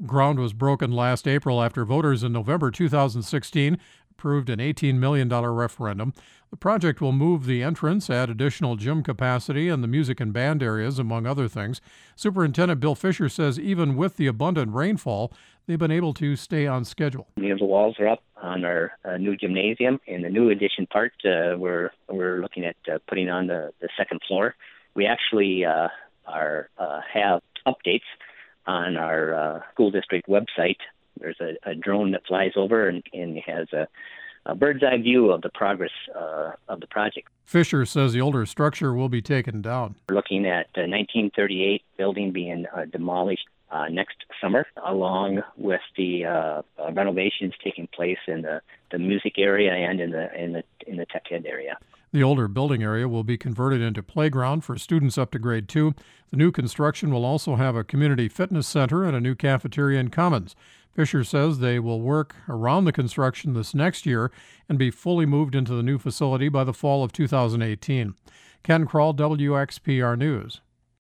Ground was broken last April after voters in November 2016 approved an $18 million referendum. The project will move the entrance, add additional gym capacity, and the music and band areas, among other things. Superintendent Bill Fisher says even with the abundant rainfall, they've been able to stay on schedule. The walls are up on our new gymnasium. In the new addition part, we're looking at putting on the second floor. We actually have updates on our school district website. There's a drone that flies over and has a bird's eye view of the progress of the project. Fisher says the older structure will be taken down. We're looking at the 1938 building being demolished next summer, along with the renovations taking place in the music area and in the tech ed area. The older building area will be converted into playground for students up to grade 2. The new construction will also have a community fitness center and a new cafeteria and commons. Fisher says they will work around the construction this next year and be fully moved into the new facility by the fall of 2018. Ken Kroll, WXPR News.